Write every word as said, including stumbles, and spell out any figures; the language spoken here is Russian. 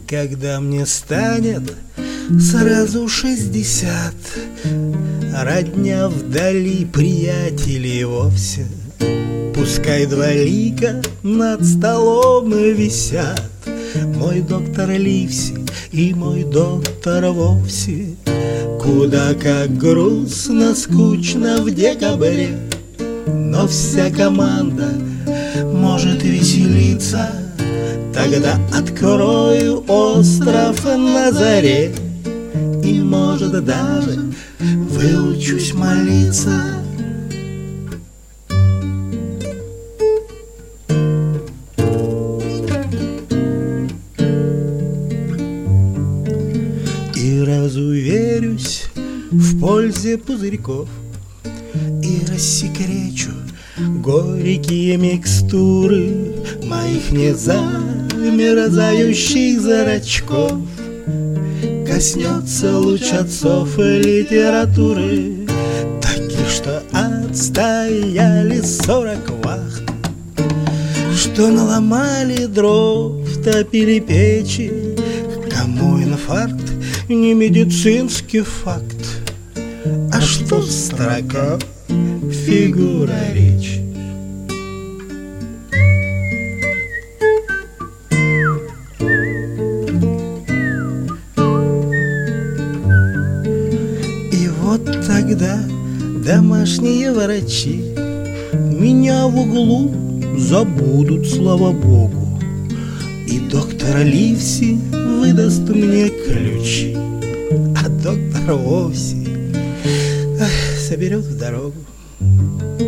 Когда мне станет сразу шестьдесят, родня вдали, приятели вовсе, пускай два лика над столом висят, мой доктор Ливси и мой доктор вовсе. Куда как грустно, скучно в декабре, но вся команда может веселиться. Тогда открою остров на заре и, может, даже выучусь молиться. И разуверюсь в пользе пузырьков, и рассекречу горькие микстуры моих незамерзающих зрачков. Коснется луч отцов литературы, таких, что отстояли сорок вахт, что наломали дров, топили печи. Кому инфаркт не медицинский факт, а что строка, фигура речи. И вот тогда домашние врачи меня в углу забудут, слава богу, и доктор Ливси выдаст мне ключи, а доктор вовсе ах, соберет в дорогу.